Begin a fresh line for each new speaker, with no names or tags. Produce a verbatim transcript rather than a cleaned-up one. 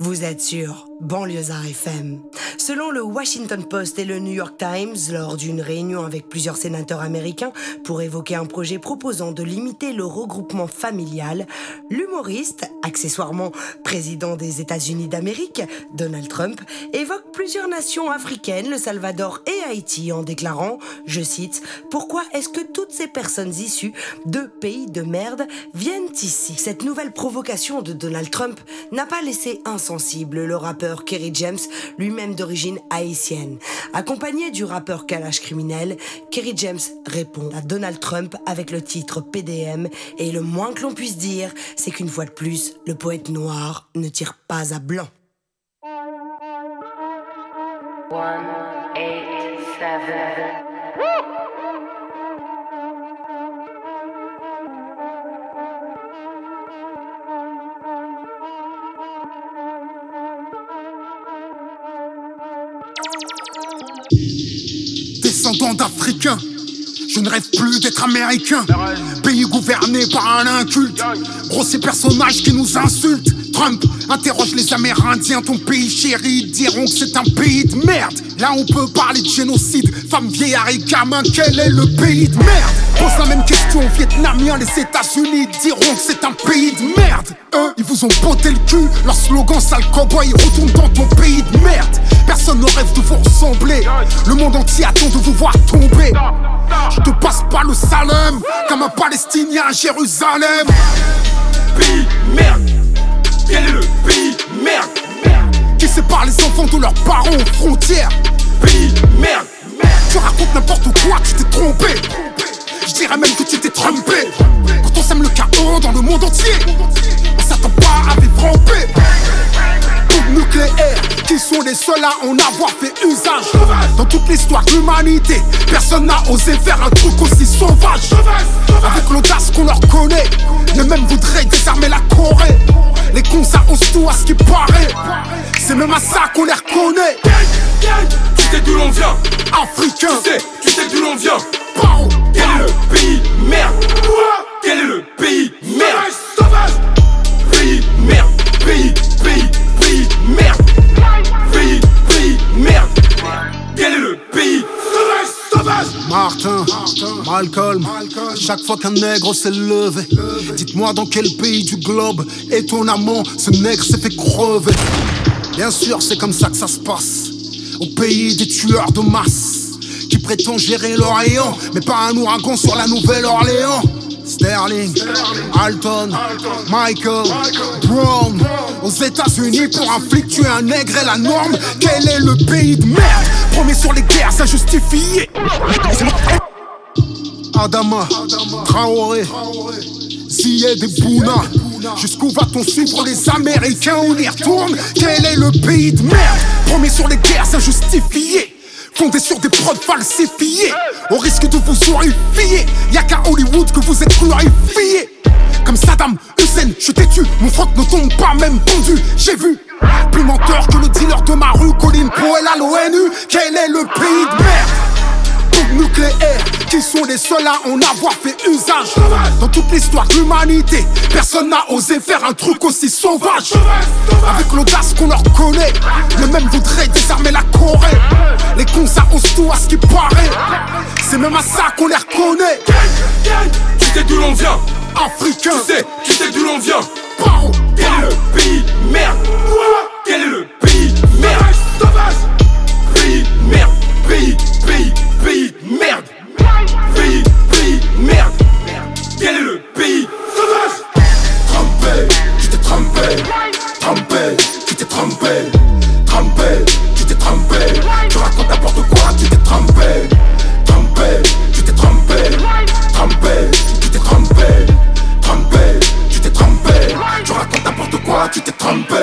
Vous êtes sur Banlieusard F M. Selon le Washington Post et le New York Times, lors d'une réunion avec plusieurs sénateurs américains pour évoquer un projet proposant de limiter le regroupement familial, l'humoriste, accessoirement président des États-Unis d'Amérique, Donald Trump, évoque plusieurs nations africaines, le Salvador et Haïti, en déclarant, je cite, « Pourquoi est-ce que toutes ces personnes issues de pays de merde viennent ici ?» Cette nouvelle provocation de Donald Trump n'a pas laissé insensible le rappeur Kerry James, lui-même d'origine haïtienne. Accompagné du rappeur Kalash Criminel, Kerry James répond à Donald Trump avec le titre P D M, et le moins que l'on puisse dire, c'est qu'une fois de plus, le poète noir ne tire pas à blanc.
one eight seven
Descendant d'Africains, je ne rêve plus d'être américain. Pays gouverné par un inculte, gros ces personnages qui nous insultent. Trump interroge les Amérindiens, ton pays chéri, diront que c'est un pays de merde. Là on peut parler de génocide, femmes, vieillards et gamins, quel est le pays de merde? Pose la même question aux Vietnamiens, les États-Unis diront que c'est un pays de merde. Eux, ils vous ont botté le cul, leur slogan sale cowboy retourne dans ton pays de merde. Personne ne rêve de vous ressembler, le monde entier attend de vous voir tomber. Je te passe pas le Salem, comme un Palestinien à Jérusalem.
Pays merde, quel est le pays merde?
Qui sépare les enfants de leurs parents aux frontières.
Pays merde,
tu racontes n'importe quoi, tu t'es trompé. Je dirais même que tu t'es trompé. Quand on sème le chaos dans le monde entier, on s'attend pas à vivre en paix. Bombes nucléaires, qui sont les seuls à en avoir fait usage. Dans toute l'histoire de l'humanité, personne n'a osé faire un truc aussi sauvage. Avec l'audace qu'on leur connaît, les mêmes voudraient désarmer la Corée. Les cons ça ose tout à ce qui paraît, c'est même à ça qu'on les reconnaît.
tu sais d'où l'on vient,
Africain,
tu sais, tu sais d'où l'on vient.
Pao.
Quel est le pays merde? Quel est le pays merde?
Sauvage.
Pays merde, pays, pays, pays merde. Pays, pays merde. Quel est le pays
sauvage? Martin, Malcolm, chaque fois qu'un nègre s'est levé, dites-moi dans quel pays du globe, étonnamment, ce nègre s'est fait crever. Bien sûr, c'est comme ça que ça se passe, au pays des tueurs de masse, qui prétend gérer l'Orient, mais pas un ouragan sur la Nouvelle-Orléans. Sterling, Alton, Michael, Brown, aux États-Unis pour un flic tuer un nègre est la norme. Quel est le pays de merde? Premier sur les guerres injustifiées. Adama, Traoré, Ziyed et Bouna. Jusqu'où va-t-on suivre les Américains? On y retourne. Quel est le pays de merde? Premier sur les guerres injustifiées, fondé sur des preuves falsifiées, au risque de vous horrifier. Y'a qu'à Hollywood que vous êtes glorifiés. Comme Saddam Hussein, je suis têtu, mon froc ne tombe pas même pendu. J'ai vu plus menteur que le dealer de ma rue, Colin Powell à l'O N U. Quel est le pays de merde? Bombes nucléaires, qui sont les seuls à en avoir fait usage. Dans toute l'histoire de l'humanité, personne n'a osé faire un truc aussi sauvage. Avec l'audace qu'on leur connaît, les mêmes voudraient désarmer la Corée. Les cons ça ose tout à ce qui paraît, c'est même à ça qu'on les reconnaît.
Tu sais d'où l'on vient,
Africain,
tu sais, tu sais d'où l'on vient.
Pao.
Quel est le pays merde? Quel est le pays merde? Pays merde, pays, pays, pays merde. Pays, pays merde. Quel est le pays sauvage?
Trompé, tu t'es trompé. Trompé, tu t'es trompé. Trompé, tu t'es trompé. Tu racontes n'importe quoi, tu t'es trompé. Trompé, tu t'es trompé. Trompé, tu t'es trompé. Trompé, tu t'es trompé. Tu racontes n'importe quoi, tu t'es trompé.